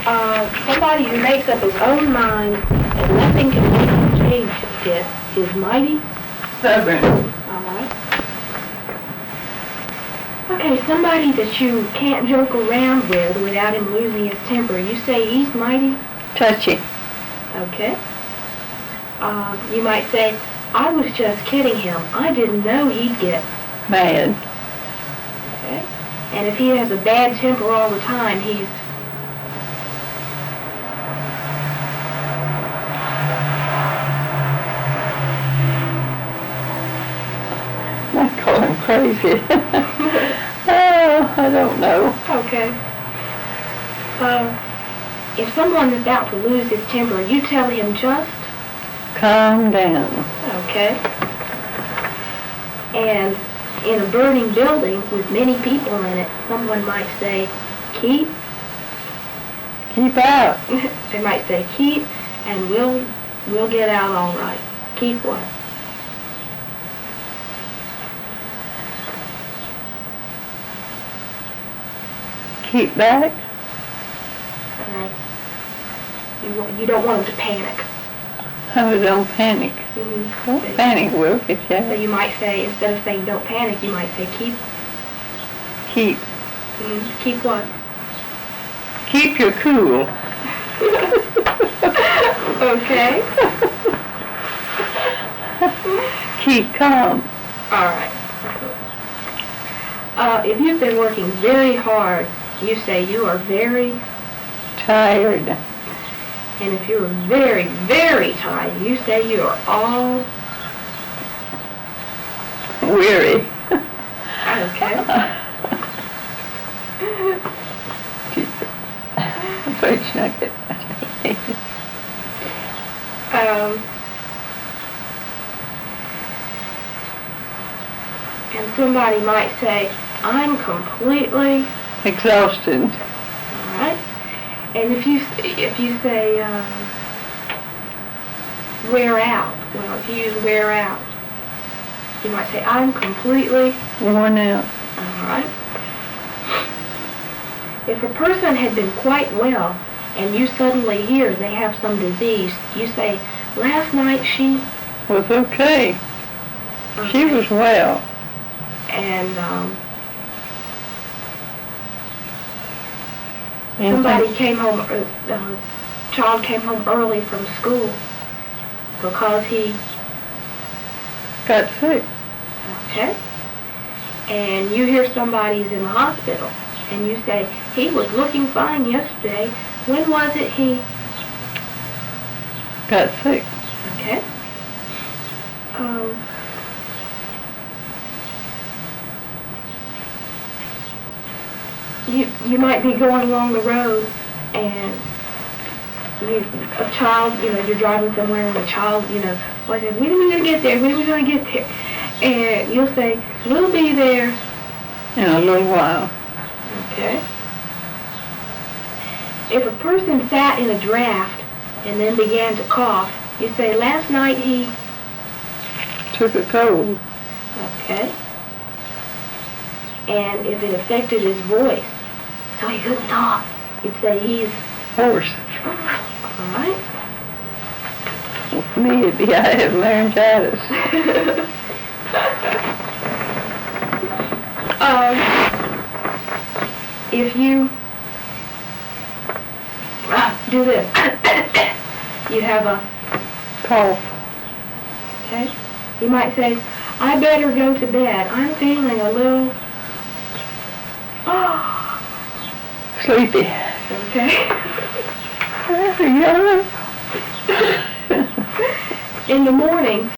Somebody who makes up his own mind and nothing can make him change it is mighty Stubborn. Alright. Okay, somebody that you can't joke around with without him losing his temper. You say he's mighty? Touchy. Okay. You might say, I was just kidding him. I didn't know he'd get Mad. Okay. And if he has a bad temper all the time, he's I call him crazy. Oh, I don't know. okay. If someone is about to lose his temper, you tell him just Calm down. okay. And in a burning building with many people in it, someone might say, keep. Keep out. They might say, keep, and we'll get out all right. Keep what? Keep back. You don't want them to panic. Oh, don't panic. Mm-hmm. Don't panic, will get So you. you might say, instead of saying don't panic, you might say keep. Keep. Keep what? Keep your cool. Okay. Keep calm. All right. If you've been working very hard, you say you are very, Tired. and if you're very, very tired, you say you are all Weary. okay. First nugget. And somebody might say, I'm completely, Exhausted. all right. And if you say wear out, well, if you use wear out, you might say, I'm completely, Worn out. all right. If a person had been quite well and you suddenly hear they have some disease, you say, last night she, Was okay. She was well. and somebody came home, child came home early from school because he, Got sick. okay, and you hear somebody's in the hospital, and you say, he was looking fine yesterday. When was it he, Got sick. okay, you might be going along the road, and a child, you're driving somewhere, and a child, well, says, when are we going to get there? When are we going to get there? And you'll say, we'll be there. In a little while. Okay. If a person sat in a draft and then began to cough, you say, last night he, Took a cold. okay. And if it affected his voice, so he couldn't talk, you'd say he's, Horse. all right. With me, it'd be I have laryngitis. If you do this, you have a, Cough. okay, you might say, I better go to bed. I'm feeling a little, Sleepy. okay. Yeah. In the morning,